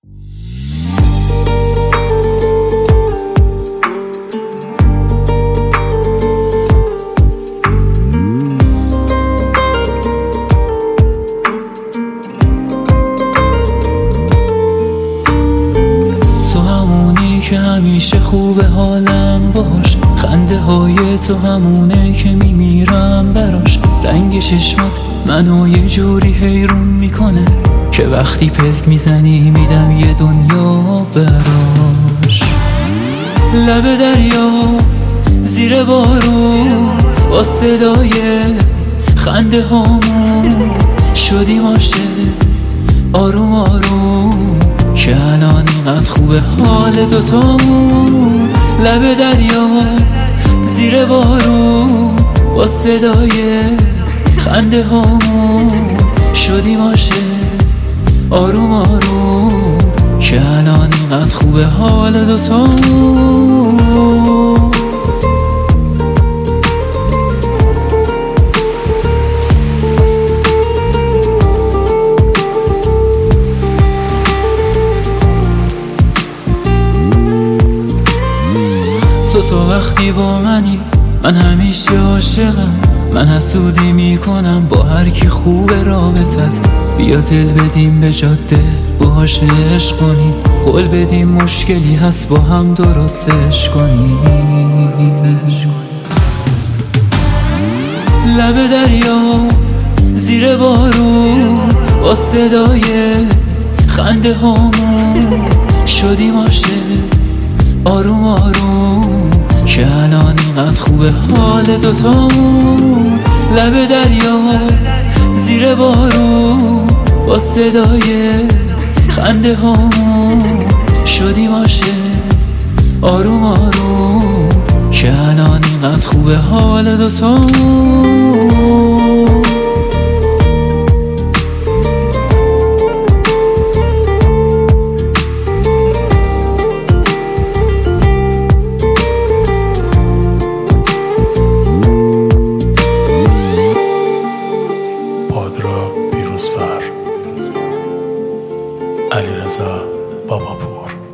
که همیشه خوب حالم باش، خنده های تو همونه که میمیرم براش. رنگ چشمات منو یه جوری حیرون میکنه که وقتی پلک میزنی میدم یه دنیا براش. لب دریا زیر بارون با صدای خنده هامون شدیم عاشق آروم آروم که الان اینقدر خوبه حال دوتامون. لب دریا زیر بارون با صدای خنده هامون شدیم عاشق آروم آروم که الان اینقدر خوبه حال دوتامون. تو وقتی با منی من همیشه عاشقم، من حسودی میکنم با هر کی خوبه رابطت. بیا دل بدیم به جاده باهاش عشق کنیم، قول بدیم مشکلی هست با هم درستش کنیم. لب دریا زیر بارون با صدای خنده هامون شدیم عاشق آروم آروم که الان اینقدر خوبه حال دوتامون. لب دریا زیر بارون با صدای خنده هامون شدیم عاشق آروم آروم که الان اینقدر خوبه حال دوتامون. پیروزفر، علیرضا باباپور.